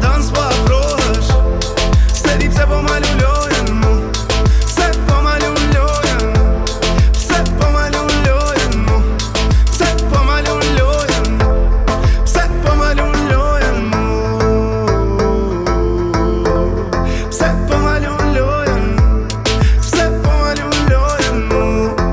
dan s'po afrohesh. Se di pse po ma lullojen mu, se po ma lullojen, se po ma lullojen mu, se po ma lullojen, se po ma lullojen mu, se po ma lullojen, se po ma lullojen mu.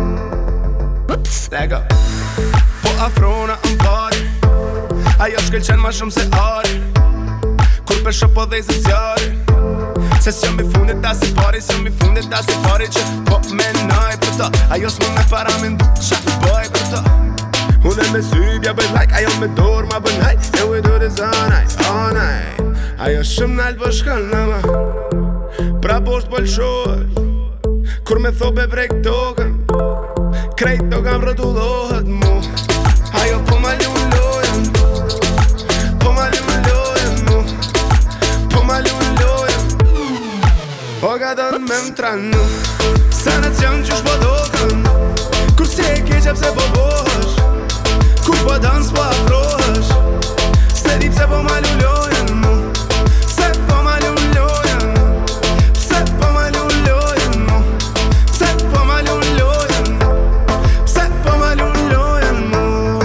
Lega po afrona m'pari, ajo shkelqen ma shumë se ari, kur pesho po dhej se zjari. Se s'jom i fundit ta si pari, s'jom i fundit ta si pari që po menoj për ta. Ajo s'më me para me ndu qa bëj për ta. Unë me sypja bëj like, ajo me dorë ma bën hajt. And we do this all night, all night. Ajo shumë nalë po shkën në ma, pra poshtë po lëshohet, kur me thobe brek tokën, krejt tokën rrotullohet mu. Ajo po ma lullojen, po ma lullojen mu, po ma lullojen. O ka dënë me m'tranu, sa në t'jën qysh po dokën, kur si e keqe pse po bohesh, kur po dënë s'po afrohesh. Se di pse po ma lullojen mu, se po ma lullojen, se po ma lullojen mu, se po ma lullojen, se po ma lullojen mu,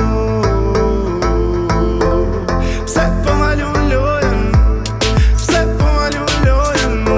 se po ma lullojen, se po ma lullojen mu.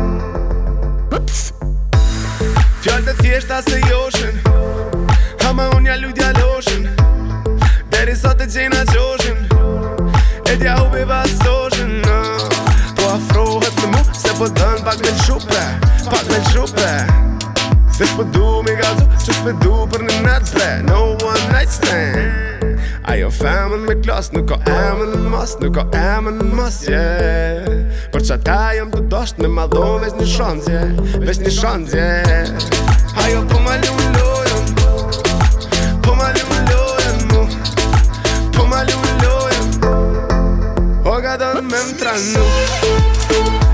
Fjallët e thjeshta se joshin, ama unë ja lutja loshin, deri sot e gjena qoshin, e t'ja hubi pasoshin. Po afrohet në mu, se po dën pak me l'shupe, pak me l'shupe. Vesh po du mi gazu, që s'pe du për një natë bre, no one night stand. Ajo femën me klas, nuk ka emën në mas, nuk ka emën në mas, yeah. Për që ta jëm të dosht me ma dho vesh një shanzje, vesh një shanzje. Ajo po ma lullojen, po ma lullojen mu, po ma lullojen. O ka dënë me m'tranu.